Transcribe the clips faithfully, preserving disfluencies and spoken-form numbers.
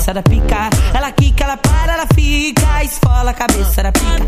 cabeça da pica. Ela quica, ela para, ela fica, esfola a cabeça da pica.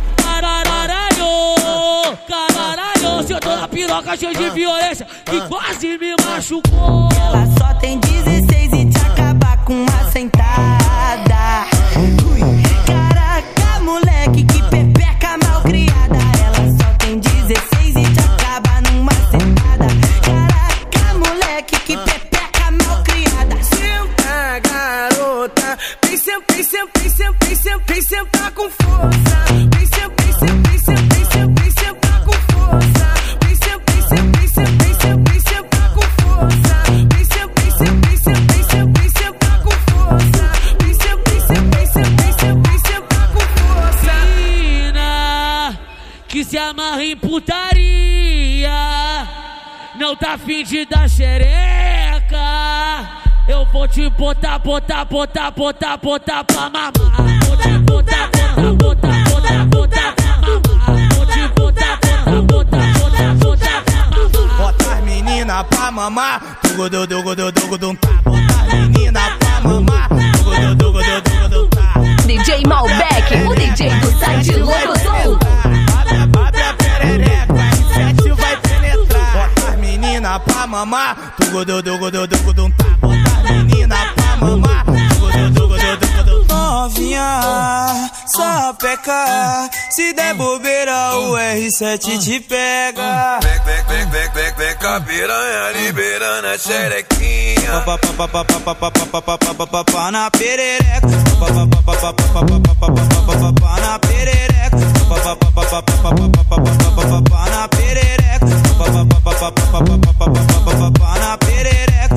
Caralho, caralho, se eu tô na piroca cheio de violência que quase me machucou. Ela só tem dezesseis e te acabar com uma sentada. Ui, caraca, moleque, que pepeca mal criada. Ela só tem dezesseis e te acaba numa sentada. Caraca, moleque, que pepeca mal criada. Senta, garota, vem sentar, vem sentar, vem sentar, vem sentar, vem sentar com força. Vem sentar, vem sentar, vem sentar, vem sentar, vem sentar com força. Vem sentar, vem sentar, vem sentar, vem sentar, vem sentar com força. Vem sentar, vem sentar, vem sentar, vem sentar, vem sentar com força. Vem sentar, vem sentar, vem sentar, vem sentar, vem sentar com força. Menina que se amarra em putaria, não tá afim de dar xereca. Eu vou te botar, botar, botar, botar, botar pra mamar. Vou te botar, botar, botar, botar, botar pra mamar. Vou te botar, botar, botar, botar, botar pra mamar. Bota as menina pra mamar. Dugu, dugu, dugu, dugu, dugu, tá. Bota as menina pra mamar. Dugu, dugu, dugu, dugu, dugu, tá. D J Malbec, o D J do site Louco Som. Abre a perereca, R sete vai penetrar. Bota as menina pra mamar. Dugu, dugu, dugu, dugu, dugu, tá. Menina pra mamar. Novinha, sapeca, se der bobeira o R sete te pega. Vem, vem, vem, vem, vem, vem com a piranha liberando a xerequinha. Pá na perereca, pá na perereca, pá na perereca, pá na perereca,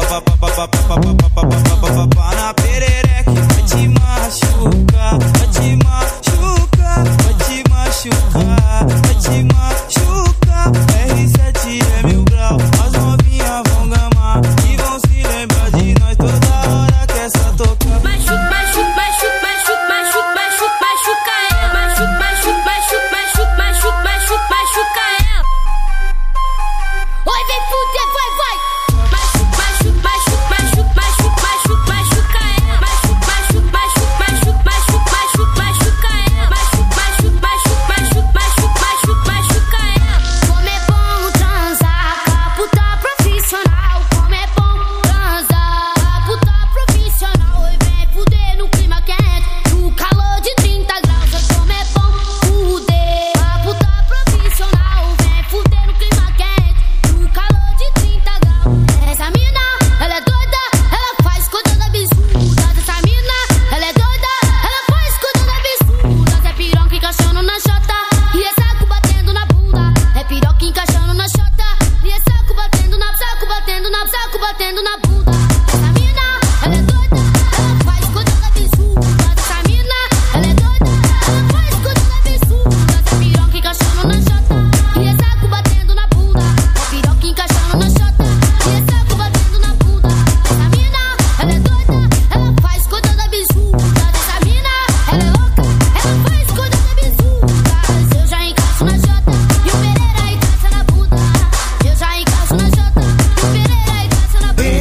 pá na perereca. Vai te machucar, vai te machucar, vai te machucar, vai te machucar. R sete é mil grau, as novinhas vão gamar e vão se lembrar de nós toda hora que essa toca. Machuca, machuca, machuca, machuca, machuca, machuca, machuca ela. Machuca, machuca, machuca, machuca, machuca, machuca, machuca ela. Oi, vem fuder, vai, vai. Machuca, machuca, machuca, machuca, machuca, machuca, machuca ela. Machuca, machuca, machuca, machuca, machuca, machuca ela. Machuca, machuca, machuca, machuca, machuca, machuca ela. Como é bom transar com a puta profissional. Como é bom transar com a puta profissional. Oi, vem fuder no clima quente, no calor de trinta graus. Como é bom fuder com a puta profissional. Vem fuder no clima quente, no calor de trinta graus. Essa mina, ela é doida, ela faz coisas absurdas. Essa mina, ela é doida, ela faz coisas absurdas. É piroca encaixando na chota e é saco batendo na bunda. É piroca encaixando na chota e é saco batendo na saco batendo na saco batendo na bunda. Essa mina, ela é doida, ela faz coisas absurdas. Essa mina, ela é doida, ela faz coisas absurdas. É piroca encaixando na chota e é saco batendo na bunda. É piroca encaixando na chota e é saco batendo na bunda. Essa mina, ela é doida, ela faz coisas absurdas. Essa mina, ela é louca, ela faz coisas absurdas. Eu já encaixo na chota e o Pereira encaixa na bunda. Eu já encaixo na chota e o Pereira encaixa na bunda.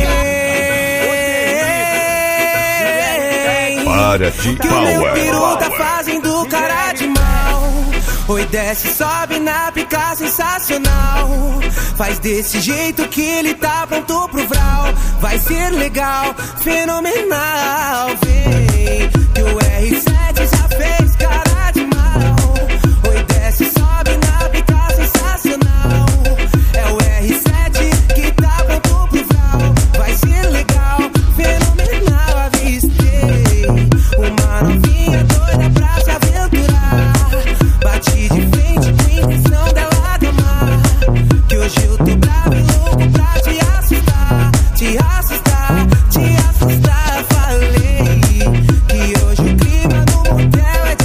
Para de Que o meu power. peru tá fazendo cara de mal. Oi, desce, sobe na pica sensacional. Faz desse jeito que ele tá pronto pro vral. Vai ser legal, fenomenal. Vem, que o R sete já fez cara de mal. Oi, desce, sobe na pica sensacional. É o R sete que tá pronto pro vral. Vai ser legal, fenomenal. Avistei uma novinha doida pra se aventurar. Bati de frente com a intenção dela gamar. Que hoje eu tô bravo e louco pra te assustar. Te assustar, te assustar. Falei que hoje o clima no motel é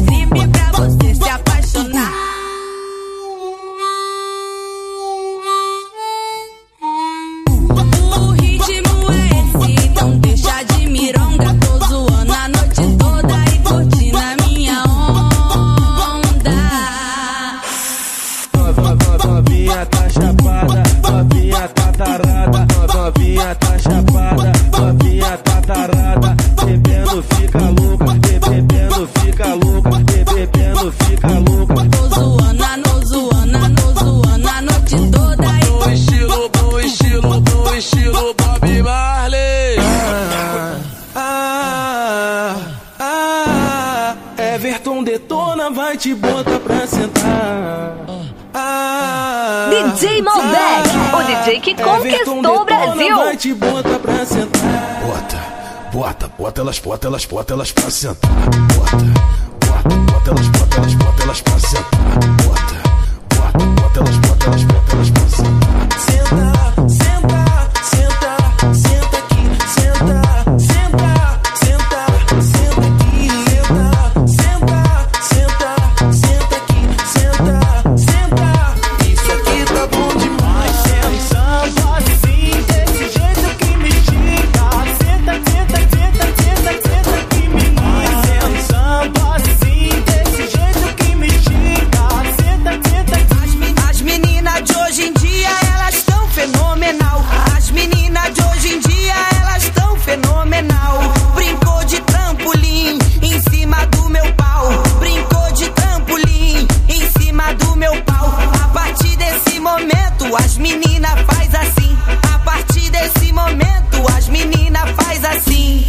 bebendo, fica louca. Tô zoando, no zoando, no zoando a noite toda. Bom estilo, bom estilo, bom estilo, Bob Marley. Ah, ah, ah, Everton Detona vai te botar pra sentar. Ah, D J Malbec, ah, o D J que conquistou o Brasil. Vai te botar pra sentar. Bota, bota, bota elas, bota elas, bota elas pra sentar. Bota, bota, bota elas, bota elas, bota elas pra sentar. Bota, bota, bota elas, bota elas, bota elas pra sentar. Senta, senta, senta, senta aqui, senta, senta, senta, senta aqui, senta, senta, senta, senta aqui, senta, senta. Isso aqui tá bom demais, sentando assim, desse jeito que me estica. Senta, senta, senta, senta, senta aqui, menina. Sentando assim, desse jeito que me estica. Senta, senta aqui. As meninas de hoje em dia, elas estão fenomenal. As meninas de hoje em dia, elas estão fenomenal. Brincou de trampolim em cima do meu pau. Brincou de trampolim em cima do meu pau. A partir desse momento, as meninas faz assim. A partir desse momento, as meninas faz assim.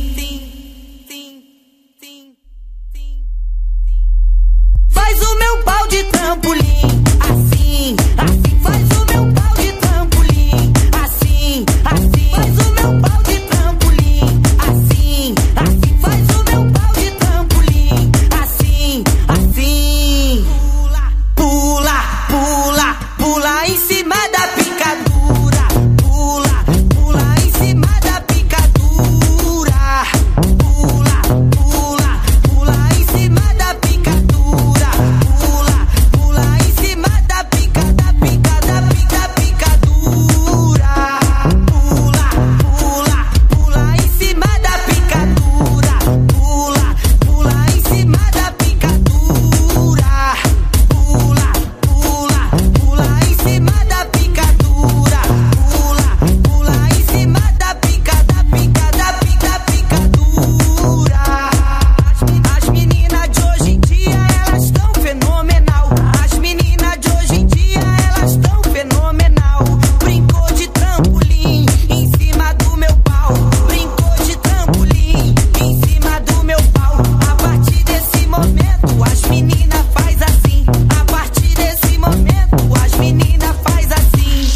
Faz o meu pau de trampolim, assim, assim. Faz o meu pau de trampolim, assim, assim. Faz o meu pau de trampolim, assim, assim. Faz o meu pau de trampolim, assim, assim. Pula, pula, pula em cima da picadura. Pula, pula em cima da picadura. Pula, pula, pula em cima da picadura. Pula, pula em cima da pica, da pica, da pica, picadura. Pula, pula, pula em cima da picadura. Pula, pula em cima da picadura. Pula, pula, pula em cima da picadura. Pula, pula em cima da pica, da pica, da pica, picadura. As, as meninas de hoje em dia, elas estão fenomenal. As meninas de hoje em dia, elas estão fenomenal. Brincou de trampolim em cima do meu pau. Brincou de trampolim em cima do meu pau. A partir desse momento, as meninas faz assim. A partir desse momento, as meninas faz assim.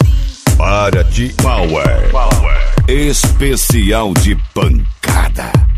Para de Power. Especial de pancada.